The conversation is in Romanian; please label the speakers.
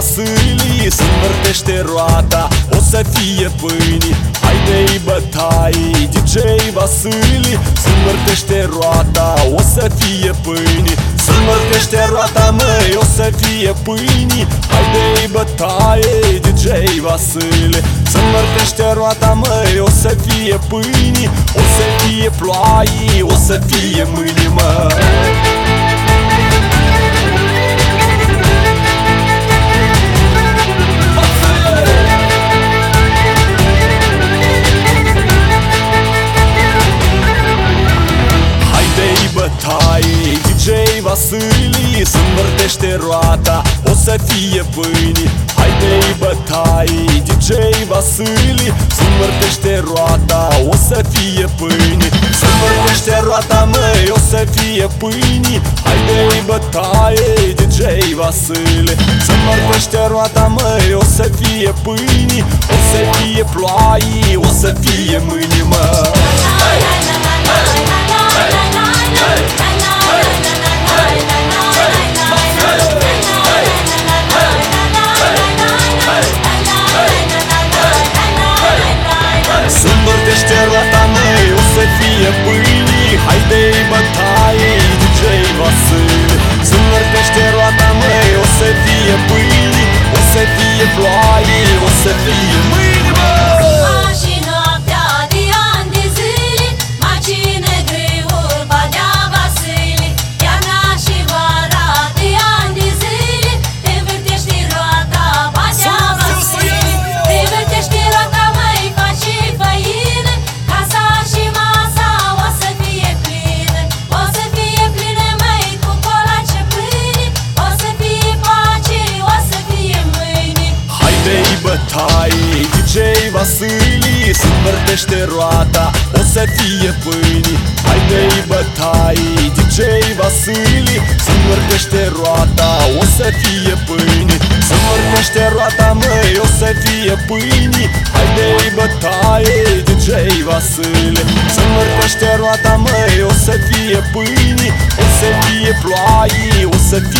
Speaker 1: Vasili, se învârtește roata, o să fie pâini. Haide-i bătaie, DJ Vasili, se învârtește roata, o să fie pâini. Se învârtește roata, măi, o să fie pâini. Haide-i bătaie, DJ Vasile, se învârtește roata, măi, o să fie pâini. O să fie ploaie, o să fie mâini, măi. DJ Vasili, se învârtește roata, o să fie pâini. Haide-i bătaie, DJ Vasili, se învârtește roata, o să fie pâini. Se învârtește roata, măi, o să fie pâini. Haide-i bătaie, DJ Vasile, se învârtește roata, măi, o să fie pâini. O să fie ploaie, o să fie mâini, măi. Se învârtește roata, măi, o să fie pâini. Haide-i bătaie, DJ Vasile, se învârtește roata, măi, o să fie pâini. O să fie ploaie, o să fie mâini, măi. DJ Vasili, se învârtește roata, o să fie pâini. Haide-i bătaie, DJ Vasili, se învârtește roata, o să fie pâini. Se învârtește roata, măi, o să fie pâini. Haide-i bătaie, DJ Vasile, se învârtește roata, măi, o să fie pâini. O să fie ploaie, o să fie